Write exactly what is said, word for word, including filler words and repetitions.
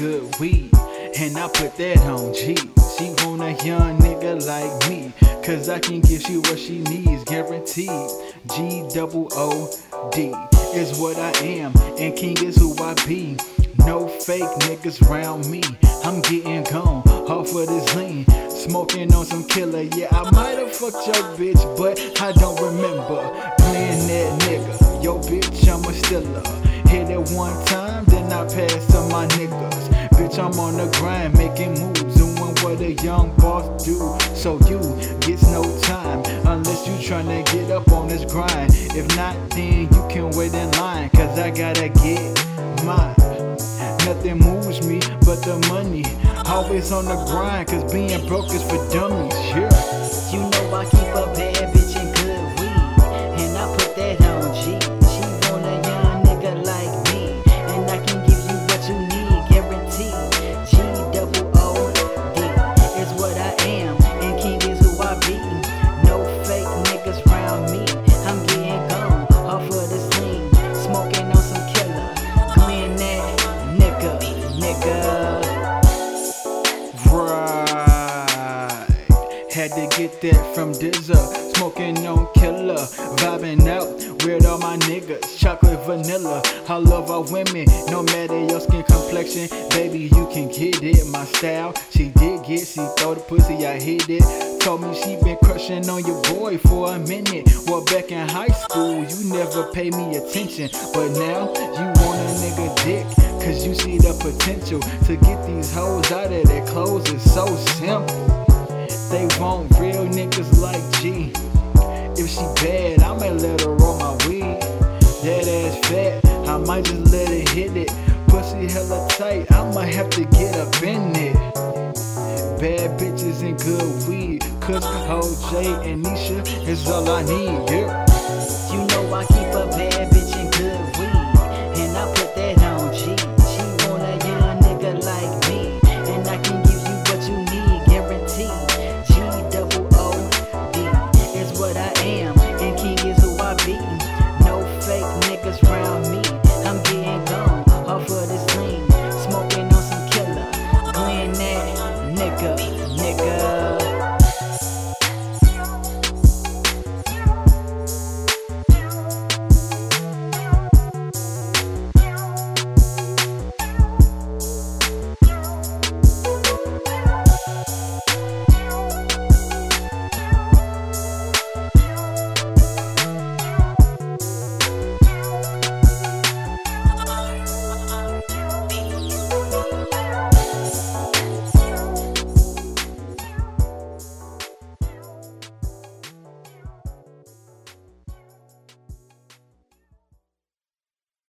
good weed, and I put that on G. She want a young nigga like me, cause I can give you what she needs, guaranteed. G O O D is what I am, and King is who I be. No fake niggas round me, I'm getting gone off of this lean, smoking on some killer. Yeah, I might've fucked your bitch, but I don't remember playing that nigga. Yo bitch, I'm a stiller. Hit it one time, then I pass to my niggas. Bitch, I'm on the grind, making moves, doing what a young boss do. So you gets no time, unless you tryna get up on this grind. If not, then you can wait in line, cause I gotta get mine. Nothing moves me but the money. Always on the grind, cause being broke is for dummies. Yeah. You know I keep a bad bitch and good weed, and I put that on G. She want a young nigga like me, and I can give you what you need, guaranteed. G O O D is what I am, and King is who I be. No fake niggas round me, I'm getting gone off of this lean, smoking on some killer, clean that nigga, nigga. Right, had to get that from Dizza. Smoking on killer, vibing out with all my niggas. Chocolate vanilla, I love all women, no matter your skin complexion. Baby, you can get it, my style. She did get, she throw the pussy, I hit it. Told me she been crushing on your boy for a minute. Well, back in high school, you never paid me attention, but now you want a nigga dick, cause you see the potential to get these hoes out of their clothes. It's so simple. They want real niggas like G. If she bad, I might let her roll my weed. That ass fat, I might just let it hit it. Pussy hella tight, I might have to get up in it. Bad bitches and good weed, cause O J and Nisha is all I need, yeah. You know I keep a bad bitch